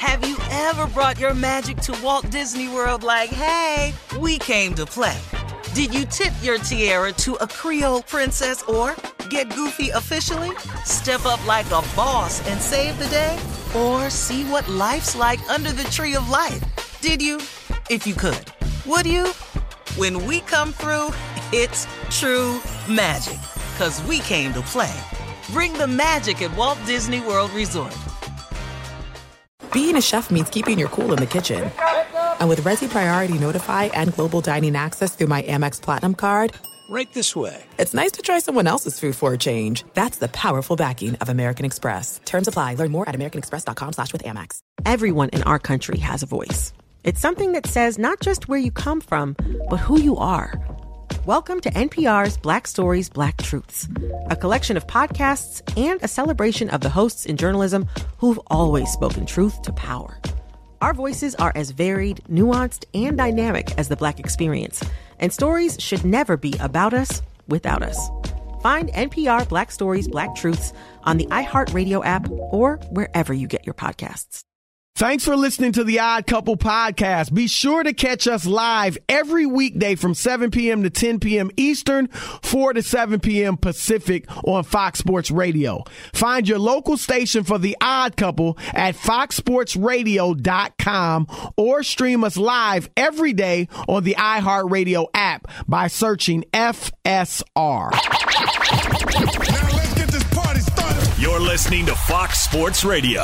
Have you ever brought your magic to Walt Disney World like, hey, we came to play? Did you tip your tiara to a Creole princess or get goofy officially? Step up like a boss and save the day? Or see what life's like under the tree of life? Did you? If you could. Would you? When we come through, it's true magic. 'Cause we came to play. Bring the magic at Walt Disney World Resort. Being a chef means keeping your cool in the kitchen. And with Resi Priority Notify and Global Dining Access through my Amex Platinum card, right this way. It's nice to try someone else's food for a change. That's the powerful backing of American Express. Terms apply. Learn more at americanexpress.com/withAmex. Everyone in our country has a voice. It's something that says not just where you come from, but who you are. Welcome to NPR's Black Stories, Black Truths, a collection of podcasts and a celebration of the hosts in journalism who've always spoken truth to power. Our voices are as varied, nuanced, and dynamic as the Black experience, and stories should never be about us without us. Find NPR Black Stories, Black Truths on the iHeartRadio app or wherever you get your podcasts. Thanks for listening to the Odd Couple podcast. Be sure to catch us live every weekday from 7 p.m. to 10 p.m. Eastern, 4 to 7 p.m. Pacific on Fox Sports Radio. Find your local station for the Odd Couple at foxsportsradio.com or stream us live every day on the iHeartRadio app by searching FSR. Now let's get this party started. You're listening to Fox Sports Radio.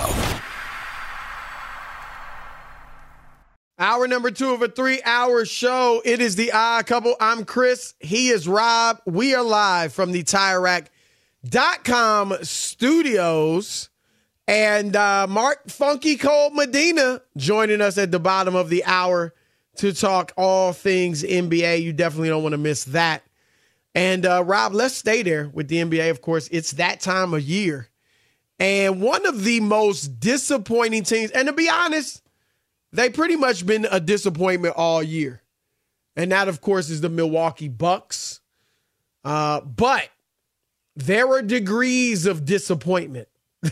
Hour number 2 of a 3-hour show. It is the Odd Couple. I'm Chris. He is Rob. We are live from the TireRack.com studios. And Mark Funky Cold Medina joining us at the bottom of the hour to talk all things NBA. You definitely don't want to miss that. And Rob, let's stay there with the NBA. Of course, it's that time of year. And one of the most disappointing teams, and to be honest, they pretty much been a disappointment all year. And that, of course, is the Milwaukee Bucks. But there are degrees of disappointment.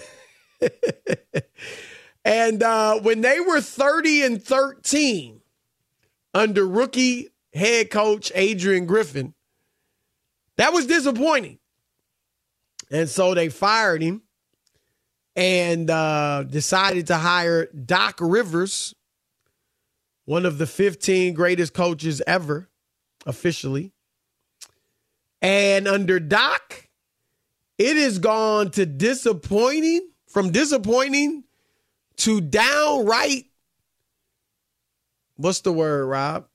And when they were 30-13 under rookie head coach Adrian Griffin, that was disappointing. And so they fired him and decided to hire Doc Rivers, one of the 15 greatest coaches ever, officially. And under Doc, it has gone to from disappointing to downright, what's the word, Rob?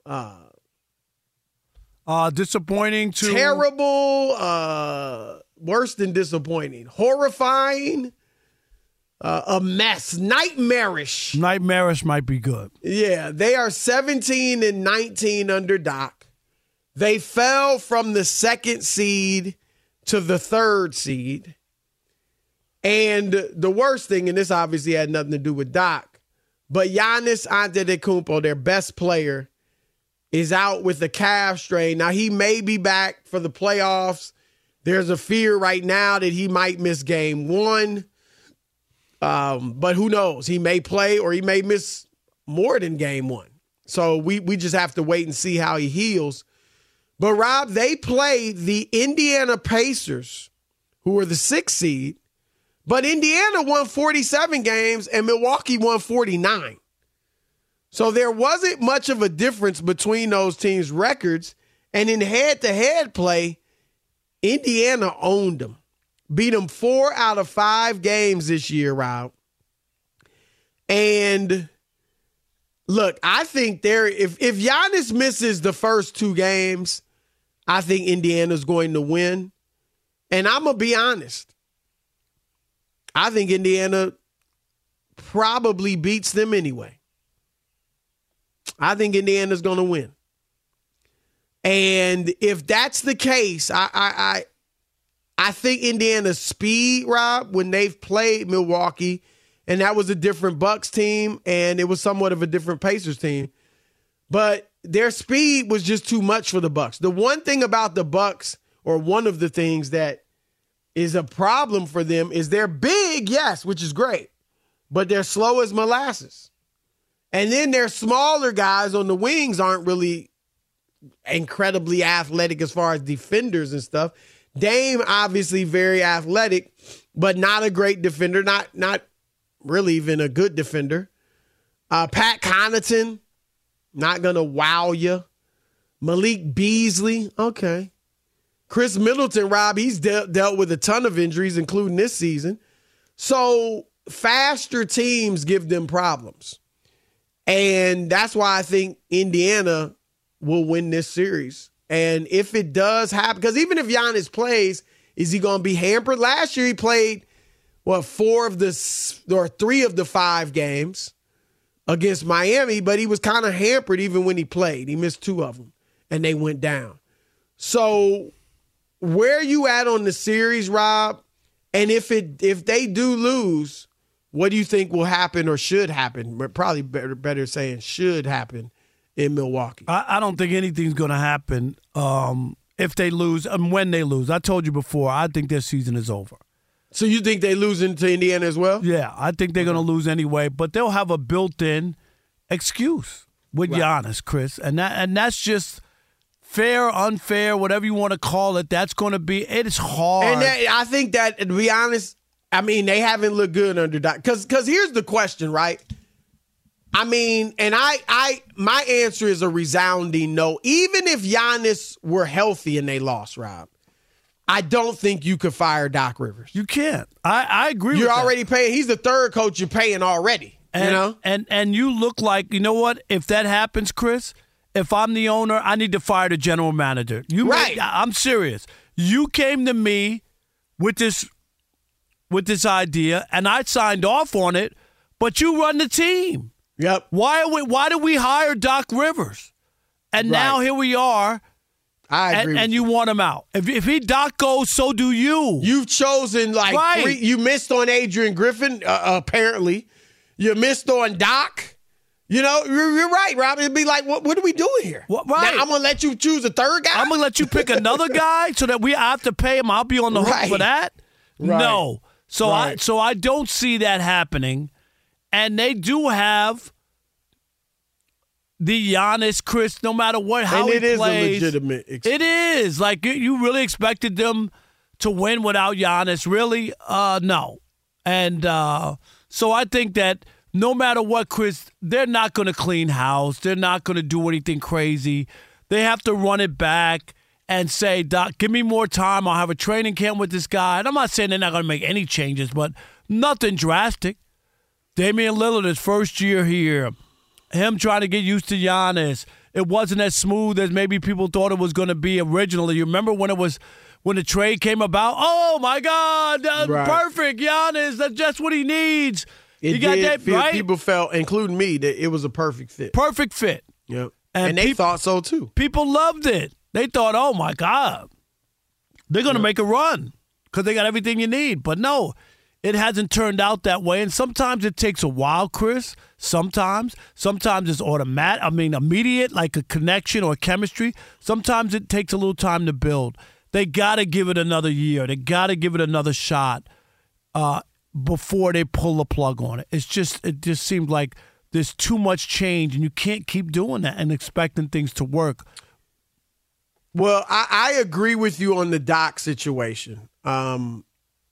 Disappointing to... Terrible, worse than disappointing. Horrifying. A mess. Nightmarish. Nightmarish might be good. Yeah, they are 17-19 under Doc. They fell from the 2nd seed to the 3rd seed. And the worst thing, and this obviously had nothing to do with Doc, but Giannis Antetokounmpo, their best player, is out with a calf strain. Now, he may be back for the playoffs. There's a fear right now that he might miss game 1. But who knows? He may play or he may miss more than game 1. So we just have to wait and see how he heals. But, Rob, they play the Indiana Pacers, who are the 6th seed. But Indiana won 47 games and Milwaukee won 49. So there wasn't much of a difference between those teams' records. And in head-to-head play, Indiana owned them. Beat them 4 out of 5 games this year, Rob. And look, I think if Giannis misses the first 2 games, I think Indiana's going to win. And I'm going to be honest. I think Indiana probably beats them anyway. I think Indiana's going to win. And if that's the case, I think Indiana's speed, Rob, when they've played Milwaukee, and that was a different Bucks team, and it was somewhat of a different Pacers team, but their speed was just too much for the Bucks. The one thing about the Bucks, or one of the things that is a problem for them, is they're big, yes, which is great, but they're slow as molasses. And then their smaller guys on the wings aren't really incredibly athletic as far as defenders and stuff. Dame, obviously very athletic, but not a great defender, not really even a good defender. Pat Connaughton, not going to wow you. Malik Beasley, okay. Chris Middleton, Rob, he's dealt with a ton of injuries, including this season. So faster teams give them problems. And that's why I think Indiana will win this series. And if it does happen, because even if Giannis plays, is he going to be hampered? Last year he played, 3 of the 5 games against Miami, but he was kind of hampered even when he played. He missed 2 of them, and they went down. So where you at on the series, Rob? And if they do lose, what do you think will happen or should happen? Probably better saying should happen in Milwaukee. I don't think anything's going to happen if they lose and when they lose. I told you before, I think their season is over. So you think they lose into Indiana as well? Yeah, I think they're going to lose anyway, but they'll have a built-in excuse with Giannis, Chris. And that's just fair, unfair, whatever you want to call it. That's going to be – it's hard. And I think that, to be honest, I mean, they haven't looked good under Doc. Because here's the question, right? I mean, and my answer is a resounding no. Even if Giannis were healthy and they lost, Rob, I don't think you could fire Doc Rivers. You can't. I agree with that. You're already paying. He's the third coach you're paying already. And you look like, you know what? If that happens, Chris, if I'm the owner, I need to fire the general manager. I'm serious. You came to me with this idea, and I signed off on it, but you run the team. Yep. Why did we hire Doc Rivers? And now here we are. I agree. And you want him out. If Doc goes, so do you. You've chosen three. You missed on Adrian Griffin, apparently. You missed on Doc. You know, you're right, Rob. It'd be like, what are we doing here? Right. Now, I'm going to let you choose a third guy? I'm going to let you pick another guy so that I have to pay him. I'll be on the hook for that? Right. No. So I don't see that happening. And they do have the Giannis, Chris, no matter how he plays. And it is a legitimate experience. It is. Like, you really expected them to win without Giannis? Really? No. And so I think that no matter what, Chris, they're not going to clean house. They're not going to do anything crazy. They have to run it back and say, Doc, give me more time. I'll have a training camp with this guy. And I'm not saying they're not going to make any changes, but nothing drastic. Damian Lillard, his first year here, him trying to get used to Giannis. It wasn't as smooth as maybe people thought it was going to be originally. You remember when the trade came about? Oh, my God, perfect, Giannis. That's just what he needs. People felt, including me, that it was a perfect fit. Perfect fit. Yep. And they thought so, too. People loved it. They thought, oh, my God, they're going to make a run because they got everything you need. But no, it hasn't turned out that way. And sometimes it takes a while, Chris. Sometimes it's automatic. I mean, immediate, like a connection or chemistry. Sometimes it takes a little time to build. They got to give it another year. They got to give it another shot before they pull the plug on it. It just seems like there's too much change, and you can't keep doing that and expecting things to work. Well, I agree with you on the Doc situation. Like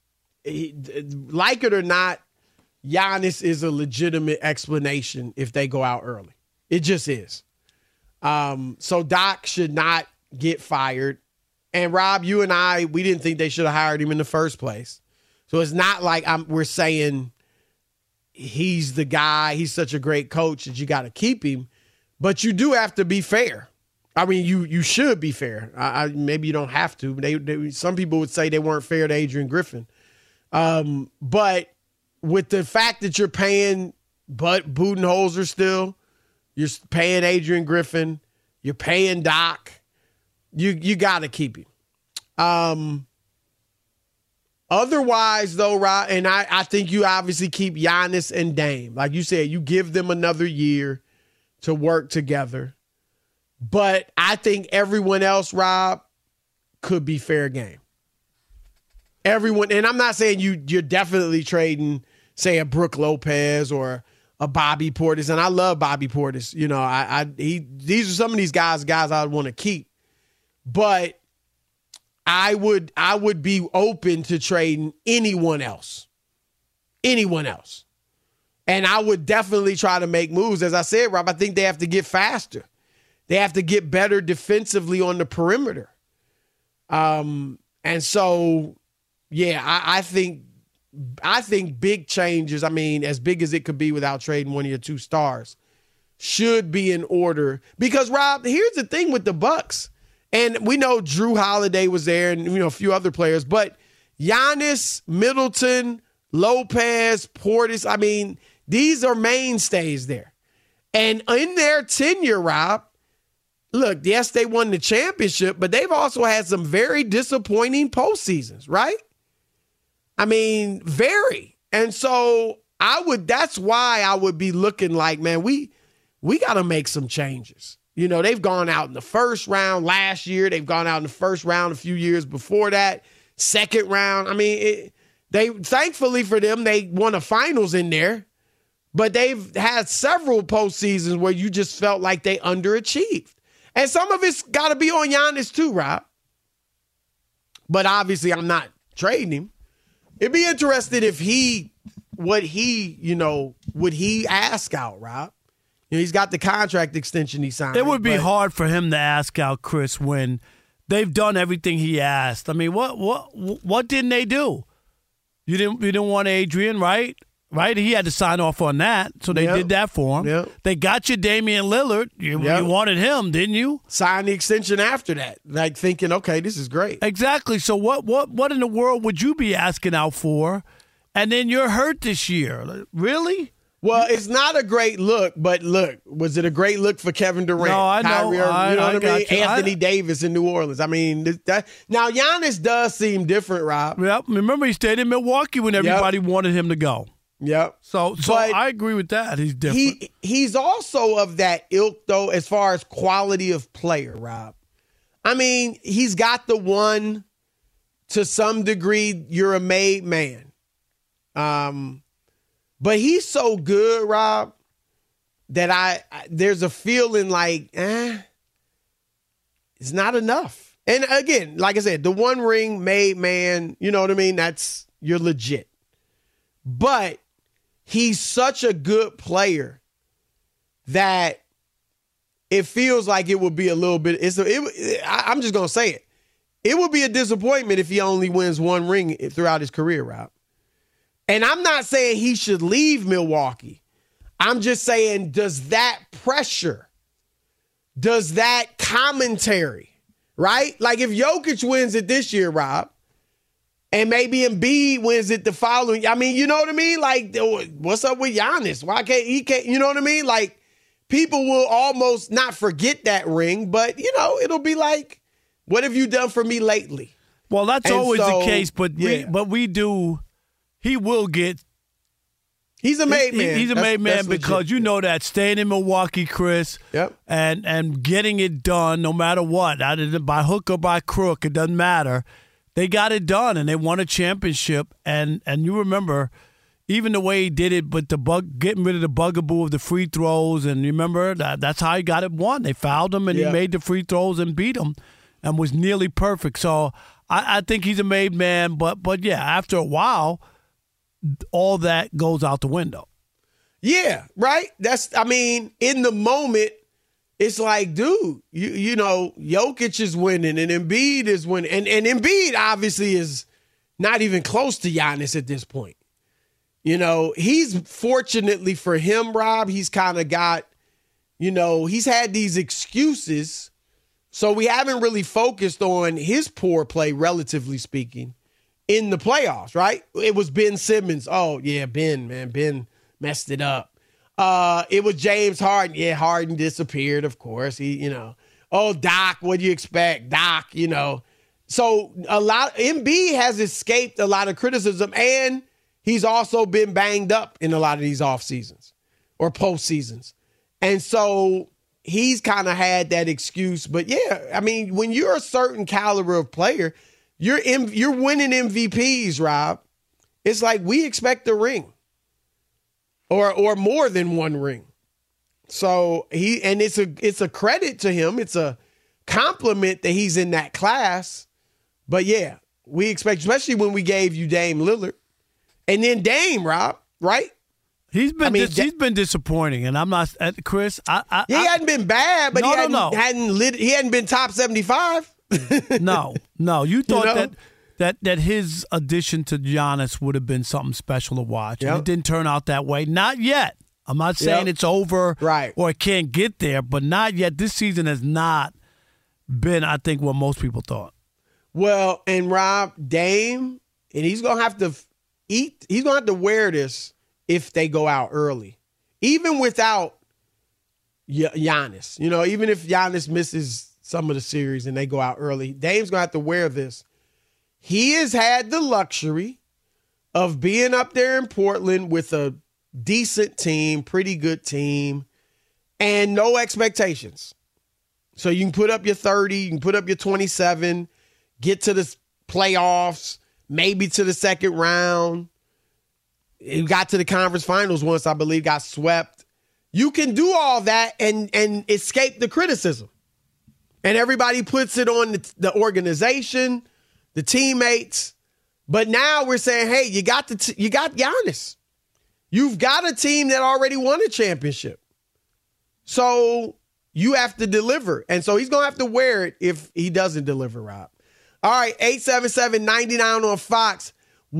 it or not, Giannis is a legitimate explanation if they go out early. It just is. So Doc should not get fired. And Rob, you and I, we didn't think they should have hired him in the first place. So it's not like we're saying he's the guy, he's such a great coach that you got to keep him. But you do have to be fair. I mean, you should be fair. Maybe you don't have to. Some people would say they weren't fair to Adrian Griffin. But with the fact that you're paying Budenholzer still, you're paying Adrian Griffin, you're paying Doc, you got to keep him. Otherwise, though, Rob, and I think you obviously keep Giannis and Dame. Like you said, you give them another year to work together. But I think everyone else, Rob, could be fair game. Everyone, and I'm not saying you're definitely trading say, a Brook Lopez or a Bobby Portis. And I love Bobby Portis. You know, these are some of these guys I would want to keep. But I would be open to trading anyone else. Anyone else. And I would definitely try to make moves. As I said, Rob, I think they have to get faster. They have to get better defensively on the perimeter. And so, yeah, I think big changes, I mean, as big as it could be without trading one of your 2 stars, should be in order. Because, Rob, here's the thing with the Bucks. And we know Drew Holiday was there and, you know, a few other players. But Giannis, Middleton, Lopez, Portis, I mean, these are mainstays there. And in their tenure, Rob, look, yes, they won the championship, but they've also had some very disappointing postseasons, right? I mean, very. And so that's why I would be looking like, man, we got to make some changes. You know, they've gone out in the first round last year. They've gone out in the first round a few years before that. Second round. I mean, thankfully for them, they won a finals in there. But they've had several postseasons where you just felt like they underachieved. And some of it's got to be on Giannis too, Rob. But obviously, I'm not trading him. It'd be interesting if would he ask out, Rob? You know, he's got the contract extension he signed. It would be hard for him to ask out, Chris, when they've done everything he asked. I mean, what didn't they do? You didn't want Adrian, right? Right? He had to sign off on that, so they did that for him. Yep. They got you Damian Lillard. You wanted him, didn't you? Signed the extension after that, like thinking, okay, this is great. Exactly. So what in the world would you be asking out for? And then you're hurt this year. Really? Well, it's not a great look, but look, was it a great look for Kevin Durant? No, I know. Kyrie, you know what I mean? You. Anthony Davis in New Orleans. I mean, now Giannis does seem different, Rob. Yep. Remember, he stayed in Milwaukee when everybody wanted him to go. Yep. So I agree with that. He's different. He's also of that ilk, though, as far as quality of player, Rob. I mean, he's got the one, to some degree, you're a made man. But he's so good, Rob, that there's a feeling like, it's not enough. And again, like I said, the one ring made man, you know what I mean? You're legit. But he's such a good player that it feels like it would be a little bit, I'm just going to say it. It would be a disappointment if he only wins one ring throughout his career, Rob. And I'm not saying he should leave Milwaukee. I'm just saying, does that pressure, does that commentary, right? Like if Jokic wins it this year, Rob, and maybe Embiid wins it the following, I mean, you know what I mean? Like, what's up with Giannis? Why can't he? You know what I mean? Like, people will almost not forget that ring, but, you know, it'll be like, what have you done for me lately? Well, that's always the case, but we do. He will get. He's a made man. He's a made man because you know that staying in Milwaukee, Chris, and getting it done no matter what, either by hook or by crook, it doesn't matter. They got it done and they won a championship. And you remember even the way he did it, but getting rid of the bugaboo of the free throws, and you remember that's how he got it won. They fouled him and he made the free throws and beat him, and was nearly perfect. So I think he's a made man, but yeah, after a while, all that goes out the window. Yeah, right? In the moment, it's like, dude, you know, Jokic is winning and Embiid is winning. And Embiid obviously is not even close to Giannis at this point. You know, he's fortunately for him, Rob, he's kind of got, you know, he's had these excuses. So we haven't really focused on his poor play, relatively speaking, in the playoffs, right? It was Ben Simmons. Oh, yeah, Ben messed it up. It was James Harden. Yeah, Harden disappeared, of course. He, you know. Oh, Doc, what do you expect? Doc, you know. So Embiid has escaped a lot of criticism, and he's also been banged up in a lot of these off seasons or postseasons. And so he's kind of had that excuse. But yeah, I mean, when you're a certain caliber of player, you're winning MVPs, Rob. It's like we expect the ring. or more than one ring. So it's a credit to him. It's a compliment that he's in that class. But yeah, we expect, especially when we gave you Dame Lillard. And then Dame, Rob, right? He's been disappointing, and I'm not, Chris. He hadn't been bad, but he hadn't been top 75. No. You thought that his addition to Giannis would have been something special to watch. Yep. And it didn't turn out that way. Not yet. I'm not saying it's over or it can't get there, but not yet. This season has not been, I think, what most people thought. Well, and Rob, Dame, and he's going to have to he's going to have to wear this if they go out early. Even without Giannis. Even if Giannis misses some of the series and they go out early, Dame's going to have to wear this. He has had the luxury of being up there in Portland with a decent team, pretty good team, and no expectations. So you can put up your 30, you can put up your 27, get to the playoffs, maybe to the second round. You got to the conference finals once, I believe, got swept. You can do all that and escape the criticism. And everybody puts it on the organization, the teammates. But now we're saying, hey, you got Giannis. You've got a team that already won a championship. So you have to deliver. And so he's going to have to wear it if he doesn't deliver, Rob. All right, 877-99 on Fox.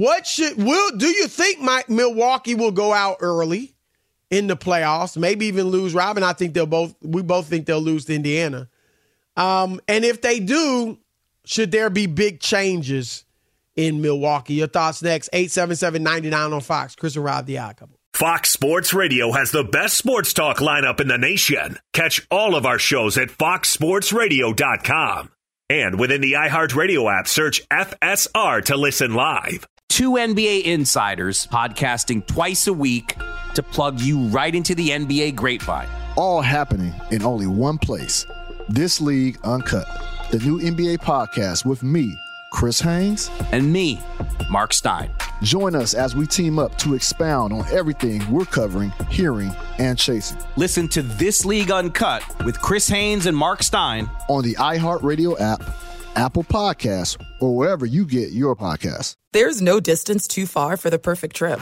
Do you think Milwaukee will go out early in the playoffs? Maybe even lose, Rob, and I think we both think they'll lose to Indiana. And if they do, should there be big changes in Milwaukee? Your thoughts next. 877-99 on Fox. Chris and Rob, the Odd Couple. Fox Sports Radio has the best sports talk lineup in the nation. Catch all of our shows at foxsportsradio.com. And within the iHeartRadio app, search FSR to listen live. Two NBA insiders podcasting twice a week to plug you right into the NBA grapevine. All happening in only one place. This League Uncut, the new NBA podcast with me, Chris Haynes, and me, Mark Stein. Join us as we team up to expound on everything we're covering, hearing, and chasing. Listen to This League Uncut with Chris Haynes and Mark Stein on the iHeartRadio app, Apple Podcasts, or wherever you get your podcasts. There's no distance too far for the perfect trip.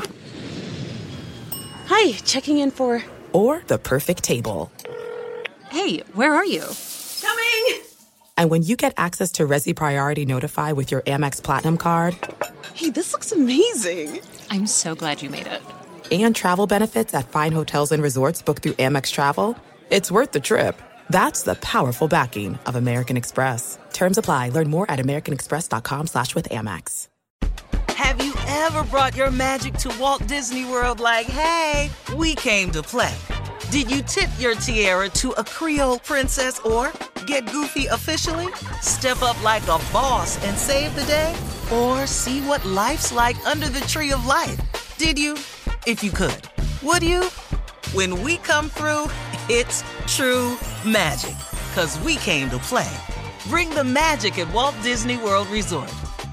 Hi, checking in for... Or the perfect table. Hey, where are you? Coming! And when you get access to Resi Priority Notify with your Amex Platinum card... Hey, this looks amazing. I'm so glad you made it. And travel benefits at fine hotels and resorts booked through Amex Travel. It's worth the trip. That's the powerful backing of American Express. Terms apply. Learn more at americanexpress.com/withAmex. Have you ever brought your magic to Walt Disney World like, hey, we came to play? Did you tip your tiara to a Creole princess or get goofy officially? Step up like a boss and save the day? Or see what life's like under the tree of life? Did you? If you could. Would you? When we come through, it's true magic. 'Cause we came to play. Bring the magic at Walt Disney World Resort.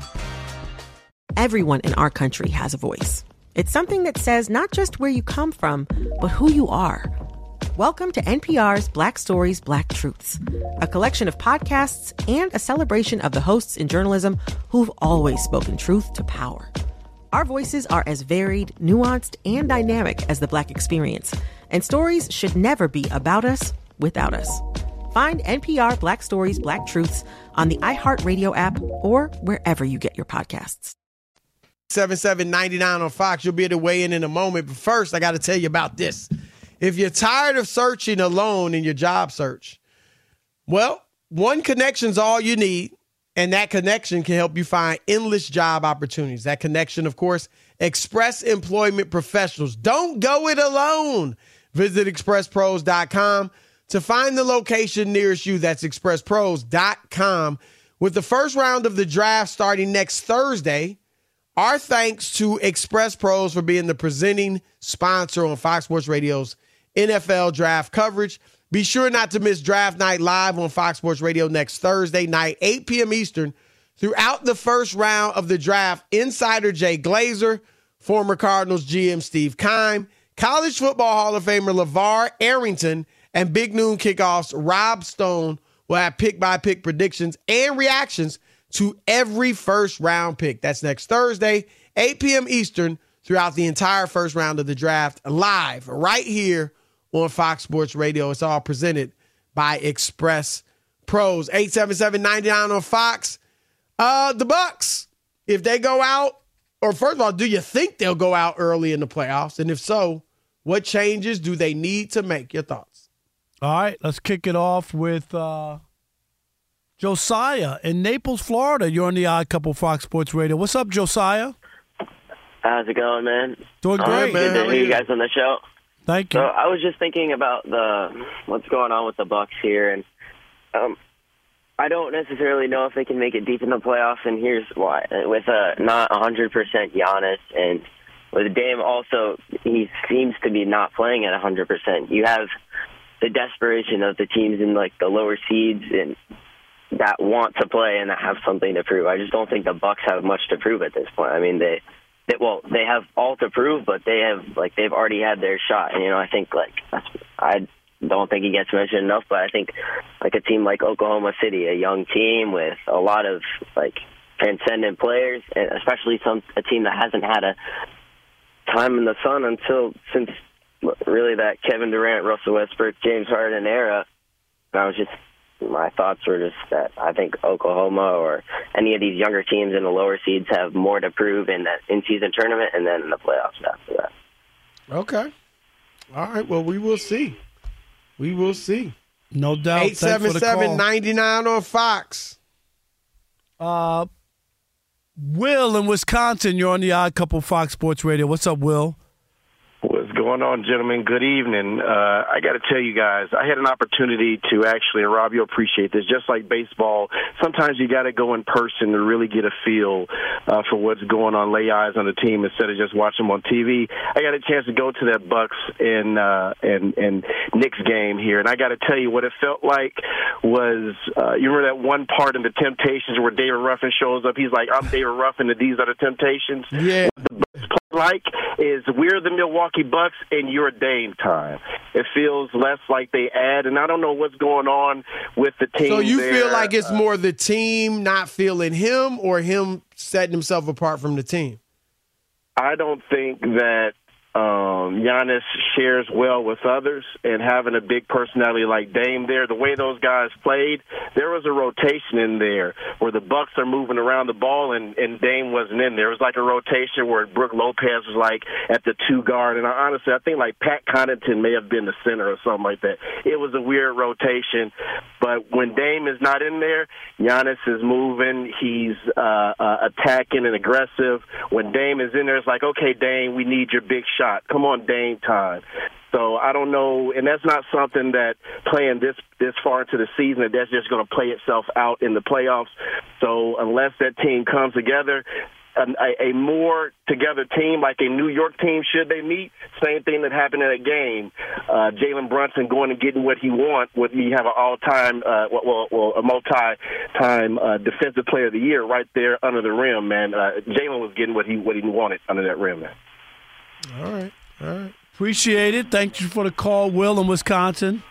Everyone in our country has a voice. It's something that says not just where you come from, but who you are. Welcome to NPR's Black Stories, Black Truths, a collection of podcasts and a celebration of the hosts in journalism who've always spoken truth to power. Our voices are as varied, nuanced, and dynamic as the Black experience, and stories should never be about us without us. Find NPR Black Stories, Black Truths on the iHeartRadio app or wherever you get your podcasts. 7799 on Fox. You'll be able to weigh in a moment. But first, I got to tell you about this. If you're tired of searching alone in your job search, well, one connection's all you need, and that connection can help you find endless job opportunities. That connection, of course, Express Employment Professionals. Don't go it alone. Visit expresspros.com to find the location nearest you. That's expresspros.com. With the first round of the draft starting next Thursday, our thanks to Express Pros for being the presenting sponsor on Fox Sports Radio's NFL draft coverage. Be sure not to miss Draft Night Live on Fox Sports Radio next Thursday night, 8 p.m. Eastern. Throughout the first round of the draft, insider Jay Glazer, former Cardinals GM Steve Keim, College Football Hall of Famer LeVar Arrington and Big Noon Kickoff's Rob Stone will have pick-by-pick predictions and reactions to every first-round pick. That's next Thursday, 8 p.m. Eastern, throughout the entire first round of the draft, live right here on Fox Sports Radio. It's all presented by Express Pros. 877-99 on Fox. The Bucks, if they go out, or first of all, do you think they'll go out early in the playoffs? And if so, what changes do they need to make? Your thoughts? All right, let's kick it off with Josiah in Naples, Florida. You're on the Odd Couple Fox Sports Radio. What's up, Josiah? How's it going, man? Doing great. Good to hear you guys on the show. Thank you. So I was just thinking about what's going on with the Bucks here, and I don't necessarily know if they can make it deep in the playoffs, and here's why. With not 100% Giannis, and with Dame also, he seems to be not playing at 100%. You have the desperation of the teams in like the lower seeds and that want to play and that have something to prove. I just don't think the Bucks have much to prove at this point. I mean, they have all to prove, but they've already had their shot. And I think I don't think he gets mentioned enough, but I think like a team like Oklahoma City, a young team with a lot of like transcendent players, and especially a team that hasn't had a time in the sun since really that Kevin Durant, Russell Westbrook, James Harden era. My thoughts were just that I think Oklahoma or any of these younger teams in the lower seeds have more to prove in that in-season tournament and then in the playoffs after that. Okay. All right. Well, we will see. We will see. No doubt. 877-99 on Fox. Will in Wisconsin, you're on the Odd Couple Fox Sports Radio. What's up, Will? What's going on, gentlemen? Good evening. I got to tell you guys, I had an opportunity to actually, and Rob, you'll appreciate this, just like baseball, sometimes you got to go in person to really get a feel for what's going on, lay eyes on the team instead of just watch them on TV. I got a chance to go to that Bucks and Knicks game here, and I got to tell you what it felt like was, you remember that one part in The Temptations where David Ruffin shows up? He's like, I'm David Ruffin, and these are the Temptations. Yeah. Like is we're the Milwaukee Bucks and you're Dame time. It feels less like they add, and I don't know what's going on with the team. So you there. feel like it's more the team not feeling him or him setting himself apart from the team? I don't think that Giannis shares well with others, and having a big personality like Dame there, the way those guys played, there was a rotation in there where the Bucks are moving around the ball and Dame wasn't in there. It was like a rotation where Brook Lopez was like at the 2 guard, and I think like Pat Connaughton may have been the center or something like that. It was a weird rotation, but when Dame is not in there, Giannis is moving, he's attacking and aggressive. When Dame is in there, it's like, okay, Dame, we need your big shot. Come on, Dame time. So I don't know, and that's not something that playing this far into the season, that's just going to play itself out in the playoffs. So unless that team comes together, a more together team like a New York team, should they meet, same thing that happened in that game. Jalen Brunson going and getting what he wants, with me have an all-time, a multi-time defensive player of the year right there under the rim, man. Jalen was getting what he wanted under that rim, man. All right. Appreciate it. Thank you for the call, Will in Wisconsin.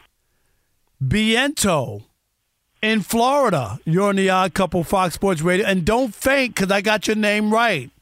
Biento in Florida. You're on the Odd Couple Fox Sports Radio. And don't faint because I got your name right.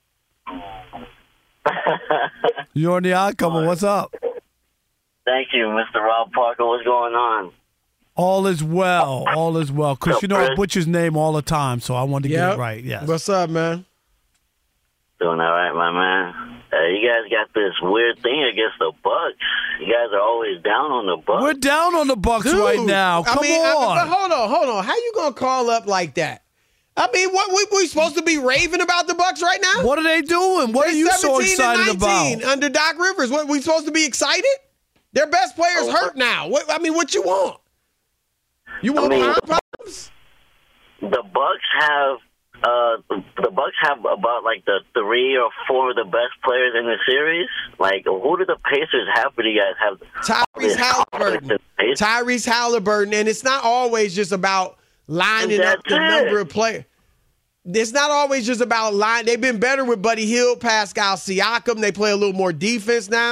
You're on the Odd Couple. What's up? Thank you, Mr. Rob Parker. What's going on? All is well. All is well. Because, I butcher his name all the time, so I wanted to get it right. Yes. What's up, man? Doing all right, my man. You guys got this weird thing against the Bucks. You guys are always down on the Bucks. We're down on the Bucks right now. Come on. But hold on. How you gonna call up like that? I mean, what we supposed to be raving about the Bucks right now? What are they doing? What are you so excited about? Under Doc Rivers, what we supposed to be excited? Their best players hurt now. What you want? You want problems? The Bucks have. The Bucks have about like the 3 or 4 of the best players in the series. Like, who do the Pacers have? Do you guys have? Tyrese Halliburton, and it's not always just about lining up the number of players. It's not always just about line. They've been better with Buddy Hield, Pascal Siakam. They play a little more defense now,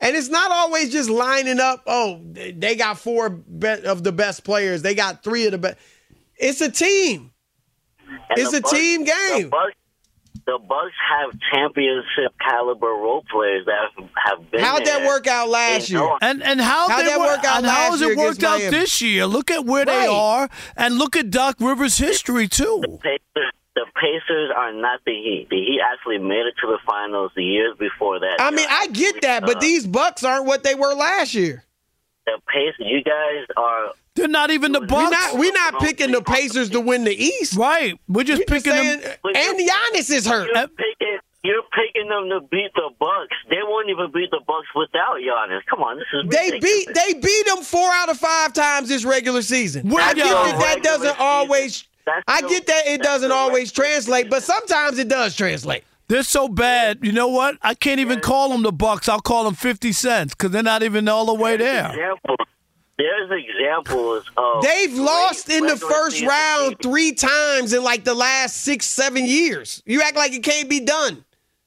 And it's not always just lining up, they got 4 of the best players. They got 3 of the best. It's a team. It's a team game. The Bucks have championship caliber role players that have been How'd that work out last year? And how has it worked out this year? Look at where they are, and look at Doc Rivers' history, too. The Pacers are not the Heat. The Heat actually made it to the finals the years before that. I mean, I get that, but these Bucks aren't what they were last year. The Pacers, you guys are... They're not even the Bucks. We're not picking the Pacers to win the East. Right. We're just picking them. And Giannis is hurt. You're picking them to beat the Bucks. They won't even beat the Bucks without Giannis. Come on, this is ridiculous. They beat them 4 out of 5 times this regular season. I get that doesn't always... I get that it doesn't always translate, but sometimes it does translate. They're so bad. You know what? I can't even call them the Bucks. I'll call them 50 cents because they're not even all the way there. There's examples of... They've lost in the first round 3 times in like the last 6-7 years. You act like it can't be done.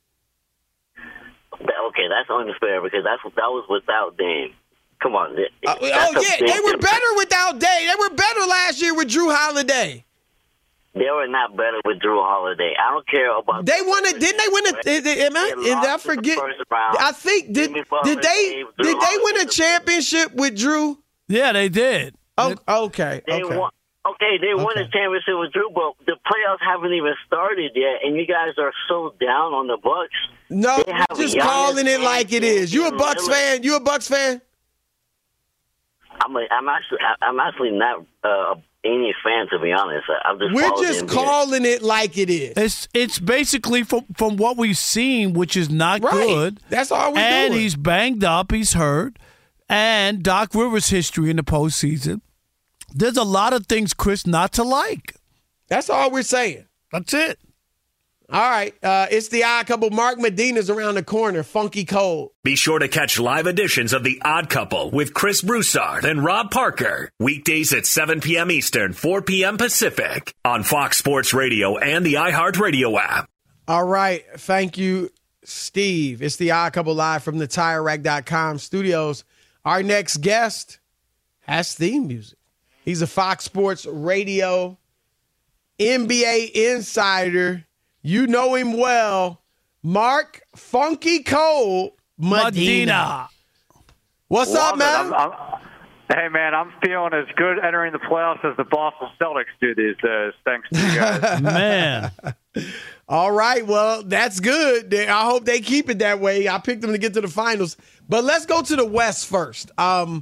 Okay, that's unfair because that was without Dame. Come on. They were better without Dame. They were better last year with Drew Holiday. They were not better with Drew Holiday. I don't care about. They won it. Didn't they win it? I forget. I think did they win a championship with Drew? Yeah, they did. Oh, okay. They won a championship with Drew, but the playoffs haven't even started yet, and you guys are so down on the Bucks. No, just calling it like it is. You a Bucks fan? You a Bucks fan? I'm actually not any fan, to be honest. We're just calling it like it is. It's basically from what we've seen, which is not good. That's all we're doing. And he's banged up. He's hurt. And Doc Rivers' history in the postseason. There's a lot of things, Chris, not to like. That's all we're saying. That's it. All right. It's the Odd Couple. Mark Medina's around the corner. Funky Cold. Be sure to catch live editions of the Odd Couple with Chris Broussard and Rob Parker. Weekdays at 7 p.m. Eastern, 4 p.m. Pacific on Fox Sports Radio and the iHeartRadio app. All right. Thank you, Steve. It's the Odd Couple live from the TireRack.com studios. Our next guest has theme music. He's a Fox Sports Radio NBA insider. You know him well. Mark Funky Cold Medina. What's up, man? Hey, man, I'm feeling as good entering the playoffs as the Boston Celtics do these days. Thanks to you guys. Man. All right, well, that's good. I hope they keep it that way. I picked them to get to the finals. But let's go to the West first. I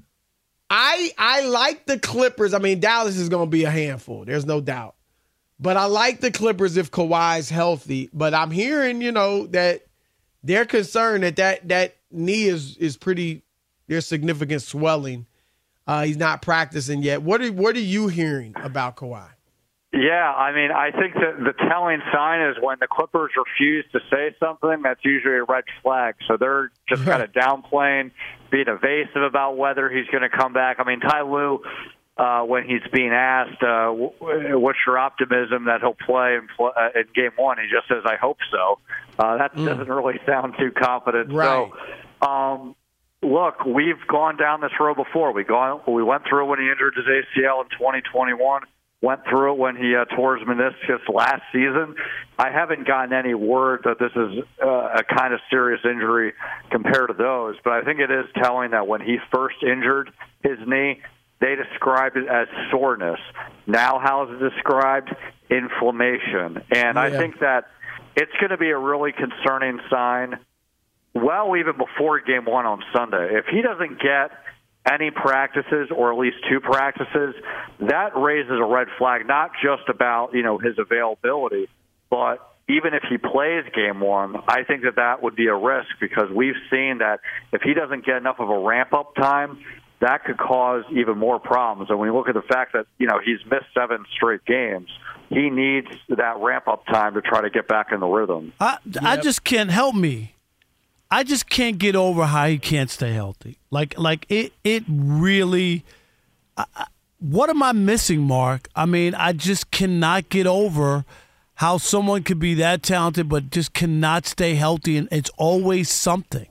like the Clippers. I mean, Dallas is going to be a handful. There's no doubt. But I like the Clippers if Kawhi's healthy. But I'm hearing, that they're concerned that knee is pretty – there's significant swelling. He's not practicing yet. What are you hearing about Kawhi? Yeah, I mean, I think that the telling sign is when the Clippers refuse to say something, that's usually a red flag. So they're just kind of downplaying, being evasive about whether he's going to come back. I mean, Ty Lue, when he's being asked, what's your optimism that he'll play in Game 1, he just says, I hope so. That doesn't really sound too confident. Right. So, look, we've gone down this road before. We went through it when he injured his ACL in 2021. Went through it when he tore his meniscus last season. I haven't gotten any word that this is a kind of serious injury compared to those, but I think it is telling that when he first injured his knee, they described it as soreness. Now how is it described? Inflammation. And I think that it's going to be a really concerning sign, well, even before Game 1 on Sunday. If he doesn't get any practices or at least 2 practices, that raises a red flag, not just about, his availability, but even if he plays Game 1, I think that would be a risk because we've seen that if he doesn't get enough of a ramp-up time, that could cause even more problems. And when you look at the fact that, he's missed 7 straight games, he needs that ramp-up time to try to get back in the rhythm. I just can't help me. I just can't get over how he can't stay healthy. Like it really. What am I missing, Mark? I mean, I just cannot get over how someone could be that talented but just cannot stay healthy, and it's always something.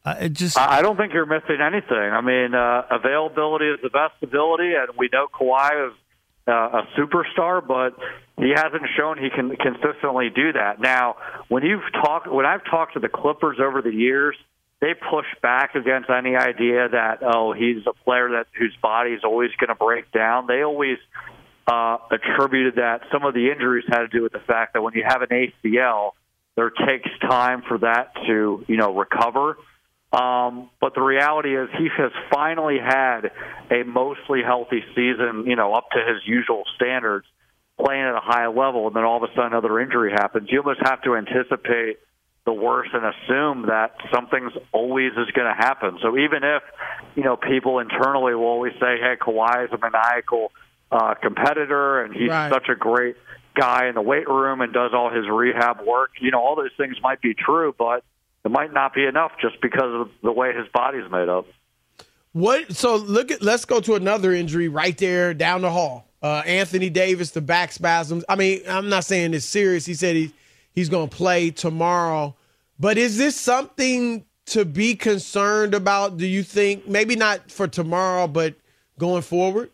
I don't think you're missing anything. I mean, availability is the best ability, and we know Kawhi is a superstar, but he hasn't shown he can consistently do that. Now, when I've talked to the Clippers over the years, they push back against any idea that, he's a player whose body is always going to break down. They always attributed that some of the injuries had to do with the fact that when you have an ACL, there takes time for that to, recover. But the reality is he has finally had a mostly healthy season, up to his usual standards, playing at a high level, and then all of a sudden another injury happens. You almost have to anticipate the worst and assume that something's always is going to happen. So even if, people internally will always say, hey, Kawhi is a maniacal competitor and he's such a great guy in the weight room and does all his rehab work, all those things might be true, but it might not be enough just because of the way his body's made up. Let's go to another injury right there down the hall. Anthony Davis, the back spasms. I mean, I'm not saying it's serious. He said he's going to play tomorrow. But is this something to be concerned about, do you think? Maybe not for tomorrow, but going forward?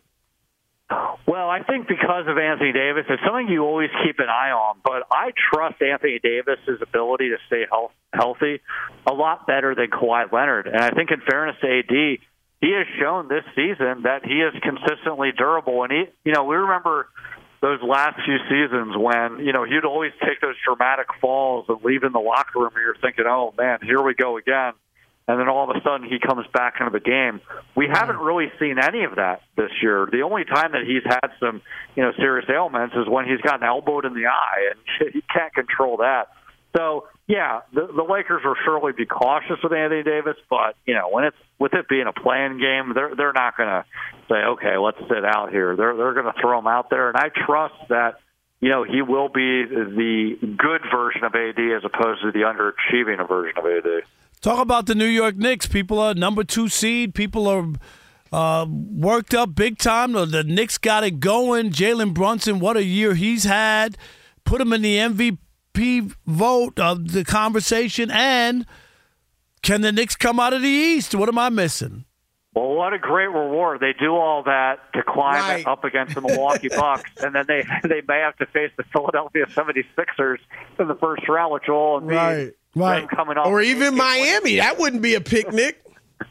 Well, I think because of Anthony Davis, it's something you always keep an eye on. But I trust Anthony Davis's ability to stay healthy a lot better than Kawhi Leonard. And I think in fairness to AD, he has shown this season that he is consistently durable. And we remember those last few seasons when, he'd always take those dramatic falls and leave in the locker room and you're thinking, oh man, here we go again. And then all of a sudden he comes back into the game. We haven't really seen any of that this year. The only time that he's had some, serious ailments is when he's gotten elbowed in the eye, and he can't control that. So, yeah, the Lakers will surely be cautious with Anthony Davis, but, with it being a play-in game, they're not going to say, okay, let's sit out here. They're going to throw him out there, and I trust that, he will be the good version of AD as opposed to the underachieving version of AD. Talk about the New York Knicks. People are number 2 seed. People are worked up big time. The Knicks got it going. Jalen Brunson, what a year he's had. Put him in the MVP vote of the conversation. And can the Knicks come out of the East? What am I missing? Well, what a great reward. They do all that to climb up against the Milwaukee Bucks, and then they may have to face the Philadelphia 76ers in the first round, which will be coming off. Or even Miami. That wouldn't be a picnic.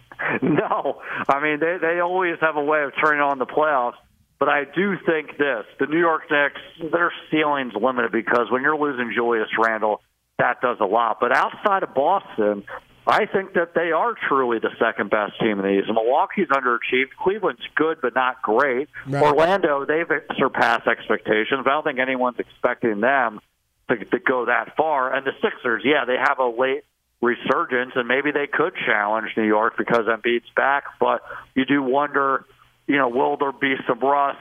No. I mean, they always have a way of turning on the playoffs. But I do think this. The New York Knicks, their ceiling's limited because when you're losing Julius Randle, that does a lot. But outside of Boston, I think that they are truly the second-best team in the East. Milwaukee's underachieved. Cleveland's good but not great. Right. Orlando, they've surpassed expectations. I don't think anyone's expecting them to go that far. And the Sixers, they have a late resurgence, and maybe they could challenge New York because Embiid's back. But you do wonder, will there be some rust?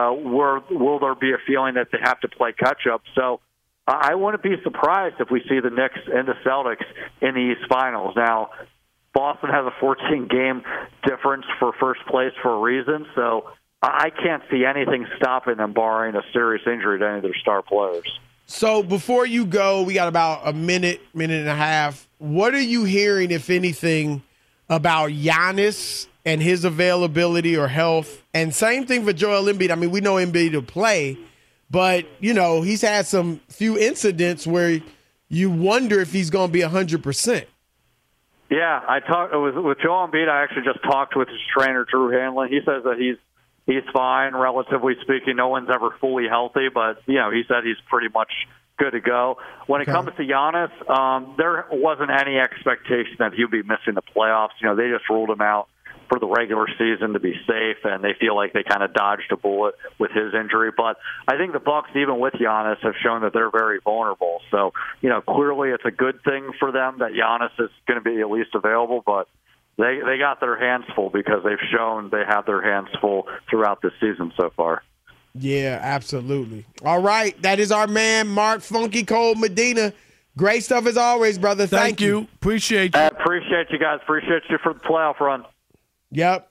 Will there be a feeling that they have to play catch-up? So I wouldn't be surprised if we see the Knicks and the Celtics in the East Finals. Now, Boston has a 14-game difference for first place for a reason, so I can't see anything stopping them barring a serious injury to any of their star players. So before you go, we got about a minute and a half. What are you hearing, if anything, about Giannis and his availability or health? And same thing for Joel Embiid. I mean, we know Embiid will play, but, he's had some few incidents where you wonder if he's going to be 100%. Yeah, I talked with Joel Embiid. I actually just talked with his trainer, Drew Hanlon. He says that he's fine, relatively speaking. No one's ever fully healthy, but, he said he's pretty much good to go. When it comes to Giannis, there wasn't any expectation that he'd be missing the playoffs. They just ruled him out for the regular season to be safe, and they feel like they kind of dodged a bullet with his injury. But I think the Bucks, even with Giannis, have shown that they're very vulnerable. So, clearly it's a good thing for them that Giannis is going to be at least available, but they got their hands full because they've shown they have their hands full throughout this season so far. Yeah, absolutely. All right, that is our man, Mark Funky Cold Medina. Great stuff as always, brother. Thank you. Appreciate you. I appreciate you guys. Appreciate you for the playoff run. Yep.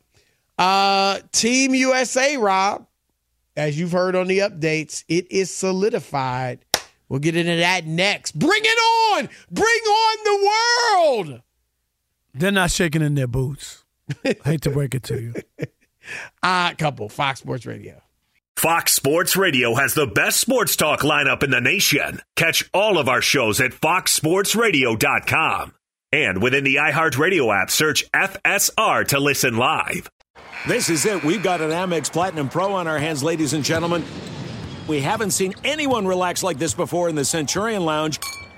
Team USA, Rob, as you've heard on the updates, it is solidified. We'll get into that next. Bring it on! Bring on the world! They're not shaking in their boots. I hate to break it to you. Odd Couple, Fox Sports Radio. Fox Sports Radio has the best sports talk lineup in the nation. Catch all of our shows at foxsportsradio.com. And within the iHeartRadio app, search FSR to listen live. This is it. We've got an Amex Platinum Pro on our hands, ladies and gentlemen. We haven't seen anyone relax like this before in the Centurion Lounge.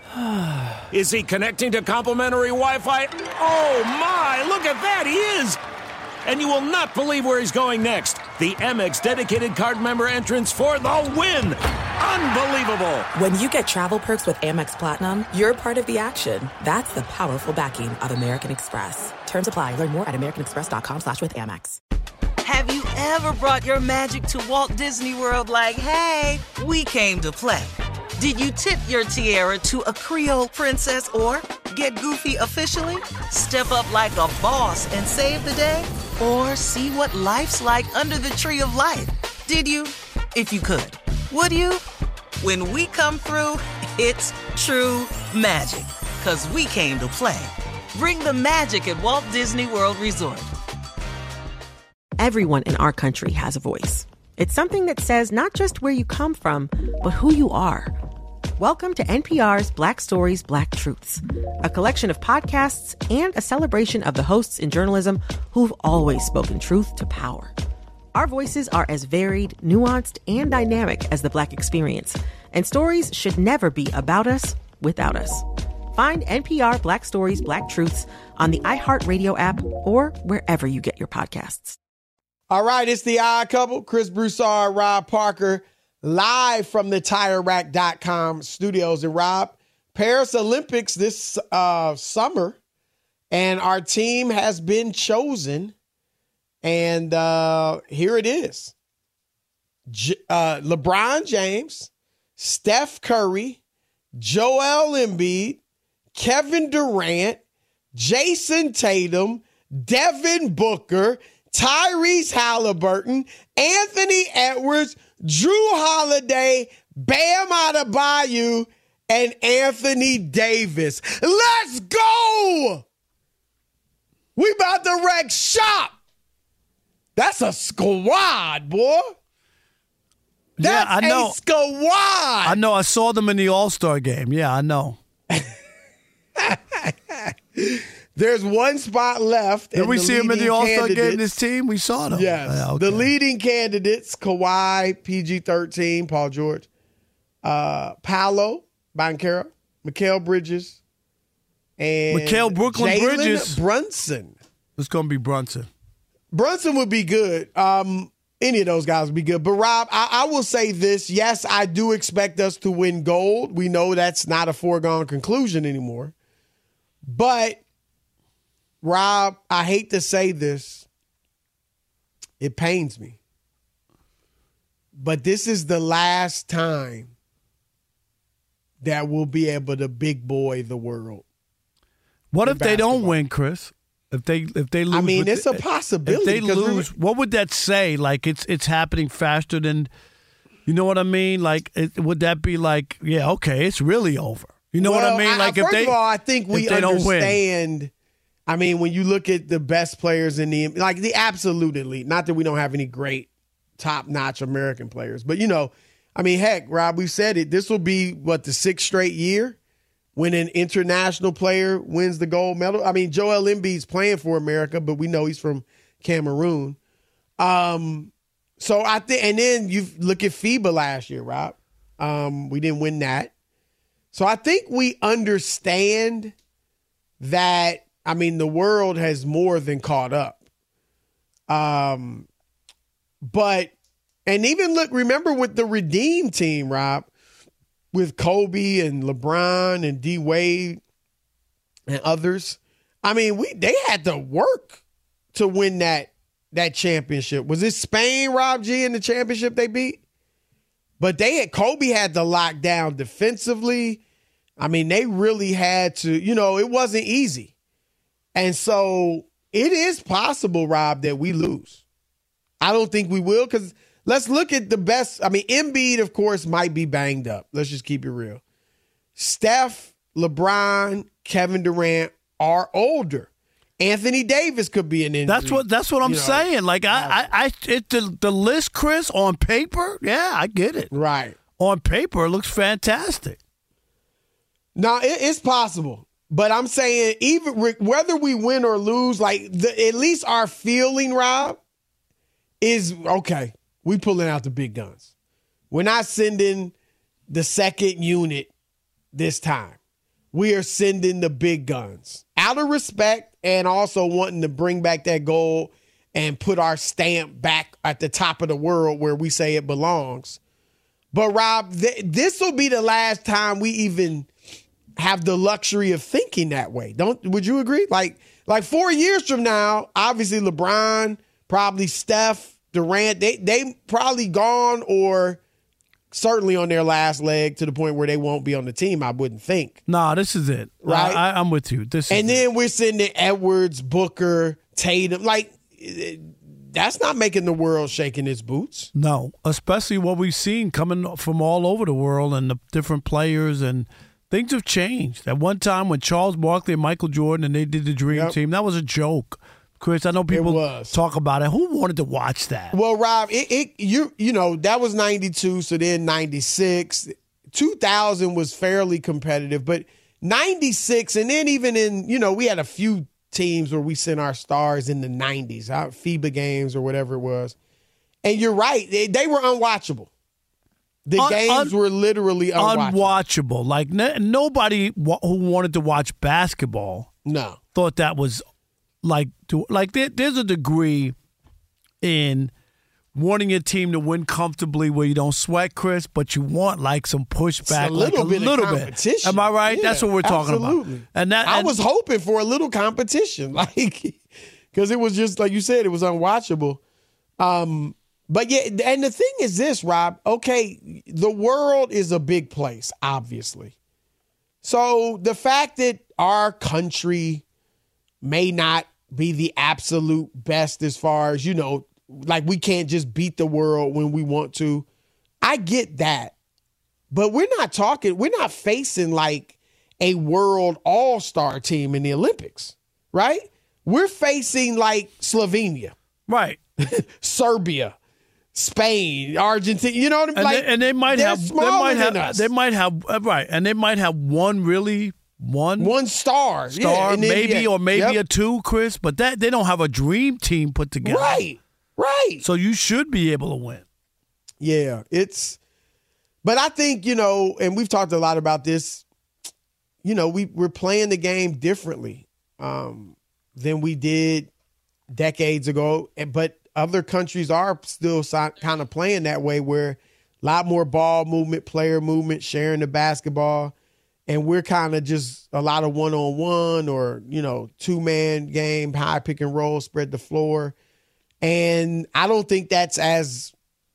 Is he connecting to complimentary Wi-Fi? Oh, my. Look at that. He is. And you will not believe where he's going next. The Amex dedicated card member entrance for the win. Unbelievable. When you get travel perks with Amex Platinum, you're part of the action. That's the powerful backing of American Express. Terms apply. Learn more at americanexpress.com/withAmex. Have you ever brought your magic to Walt Disney World like, hey, we came to play? Did you tip your tiara to a Creole princess or get goofy officially? Step up like a boss and save the day? Or see what life's like under the tree of life? Did you? If you could. Would you? When we come through, it's true magic. 'Cause we came to play. Bring the magic at Walt Disney World Resort. Everyone in our country has a voice. It's something that says not just where you come from, but who you are. Welcome to NPR's Black Stories, Black Truths, a collection of podcasts and a celebration of the hosts in journalism who've always spoken truth to power. Our voices are as varied, nuanced, and dynamic as the Black experience, and stories should never be about us without us. Find NPR Black Stories, Black Truths on the iHeartRadio app or wherever you get your podcasts. All right, it's the Odd Couple. Chris Broussard, Rob Parker, live from the TireRack.com studios. And Rob, Paris Olympics this summer, and our team has been chosen. And here it is. LeBron James, Steph Curry, Joel Embiid, Kevin Durant, Jason Tatum, Devin Booker, Tyrese Halliburton, Anthony Edwards, Drew Holiday, Bam Adebayo, and Anthony Davis. Let's go! We about to wreck shop. That's a squad, boy. That's I know. a squad. I know. I saw them in the All-Star game. Yeah, I know. There's one spot left. Did we see him in the All-Star game, this team? We saw them. Yes. Yeah, okay. The leading candidates, Kawhi, PG-13, Paul George, Paolo Banchero, Mikal Bridges, and Brooklyn Jalen Bridges. Brunson. It's going to be Brunson. Brunson would be good. Any of those guys would be good. But, Rob, I will say this. Yes, I do expect us to win gold. We know that's not a foregone conclusion anymore. But, Rob, I hate to say this. It pains me. But this is the last time that we'll be able to big boy the world. What if they don't win, Chris? If they lose, I mean, it's a possibility. If they lose, what would that say? Like it's happening faster than, you know what I mean? Like, would that be like, yeah, okay, it's really over? You know what I mean? Like, first of all, I think we understand. I mean, when you look at the best players in the absolute elite, not that we don't have any great top-notch American players, but I mean, heck, Rob, we've said it. This will be the 6th straight year when an international player wins the gold medal. I mean, Joel Embiid's playing for America, but we know he's from Cameroon. So I think, and then you look at FIBA last year, Rob. We didn't win that. So I think we understand that. I mean, the world has more than caught up. But even remember with the Redeem team, Rob, with Kobe and LeBron and D Wade and others. I mean, they had to work to win that championship. Was it Spain, Rob G, in the championship they beat? But Kobe had to lock down defensively. I mean, they really had to, it wasn't easy. And so it is possible, Rob, that we lose. I don't think we will, because let's look at the best. I mean, Embiid, of course, might be banged up. Let's just keep it real. Steph, LeBron, Kevin Durant are older. Anthony Davis could be an injury. That's what I'm saying. Like the list, Chris, on paper, yeah, I get it. Right. On paper, it looks fantastic. No, it's possible. But I'm saying even whether we win or lose, like at least our feeling, Rob, is okay. We pulling out the big guns. We're not sending the second unit this time. We are sending the big guns out of respect and also wanting to bring back that gold and put our stamp back at the top of the world where we say it belongs. But Rob, this will be the last time we even have the luxury of thinking that way. Would you agree? Like 4 years from now, obviously LeBron, probably Steph, Durant, they probably gone or certainly on their last leg to the point where they won't be on the team, I wouldn't think. Nah, this is it. Right? I'm with you. Then we're sending Edwards, Booker, Tatum. Like, that's not making the world shaking its boots. No, especially what we've seen coming from all over the world and the different players, and things have changed. At one time when Charles Barkley and Michael Jordan and they did the Dream Team, that was a joke. Chris, I know people talk about it. Who wanted to watch that? Well, Rob, you know that was 92, so then 96. 2000 was fairly competitive, but 96, and then even in, we had a few teams where we sent our stars in the 90s, our FIBA games or whatever it was. And you're right, they were unwatchable. The games were literally unwatchable. Like nobody who wanted to watch basketball thought that was there's a degree in wanting your team to win comfortably where you don't sweat, Chris, but you want like some pushback, a little bit of competition. Am I right? Yeah, that's what we're talking about. And I was hoping for a little competition, because it was just like you said, it was unwatchable. But yeah, and the thing is this, Rob. Okay, the world is a big place, obviously. So the fact that our country may not be the absolute best as far as, like we can't just beat the world when we want to. I get that. But we're not facing like a world all-star team in the Olympics, right? We're facing like Slovenia. Right. Serbia, Spain, Argentina, you know what I mean? And they might have us. They might have and they might have one star maybe a two, Chris, but they don't have a dream team put together. Right. So you should be able to win. Yeah, but I think, and we've talked a lot about this, we're playing the game differently than we did decades ago, but other countries are still kind of playing that way, where a lot more ball movement, player movement, sharing the basketball. And we're kind of just a lot of one-on-one or, two-man game, high pick and roll, spread the floor. And I don't think that's as,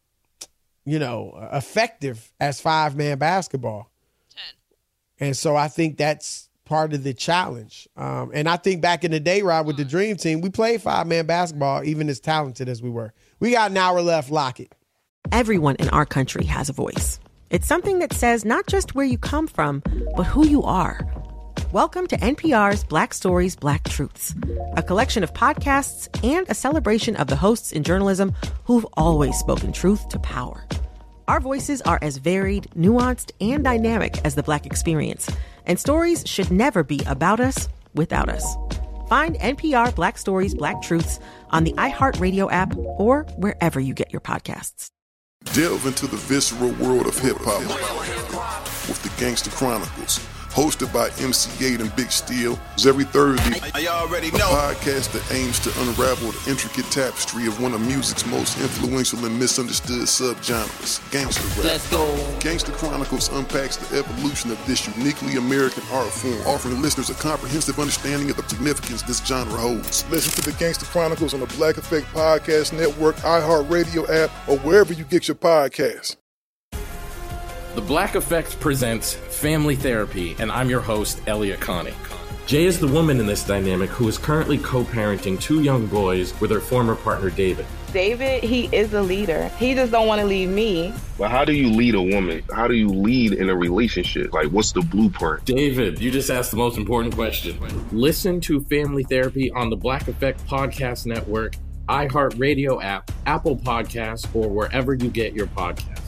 effective as five-man basketball. 10. And so I think that's part of the challenge. And I think back in the day, Rob, with the Dream Team, we played five-man basketball, even as talented as we were. We got an hour left. Lock it. Everyone in our country has a voice. It's something that says not just where you come from, but who you are. Welcome to NPR's Black Stories, Black Truths, a collection of podcasts and a celebration of the hosts in journalism who've always spoken truth to power. Our voices are as varied, nuanced, and dynamic as the Black experience, and stories should never be about us without us. Find NPR Black Stories, Black Truths on the iHeartRadio app or wherever you get your podcasts. Delve into the visceral world of hip-hop with the Gangsta Chronicles, hosted by MC Gate and Big Steel. Every Thursday, a podcast that aims to unravel the intricate tapestry of one of music's most influential and misunderstood subgenres, gangsta rap. Let's go. Gangsta Chronicles unpacks the evolution of this uniquely American art form, offering listeners a comprehensive understanding of the significance this genre holds. Listen to the Gangsta Chronicles on the Black Effect Podcast Network, iHeartRadio app, or wherever you get your podcasts. The Black Effect presents Family Therapy, and I'm your host, Elliot Connie. Jay is the woman in this dynamic who is currently co-parenting 2 young boys with her former partner, David. David, he is a leader. He just don't want to leave me. But how do you lead a woman? How do you lead in a relationship? Like, what's the blueprint? David, you just asked the most important question. Listen to Family Therapy on the Black Effect Podcast Network, iHeartRadio app, Apple Podcasts, or wherever you get your podcasts.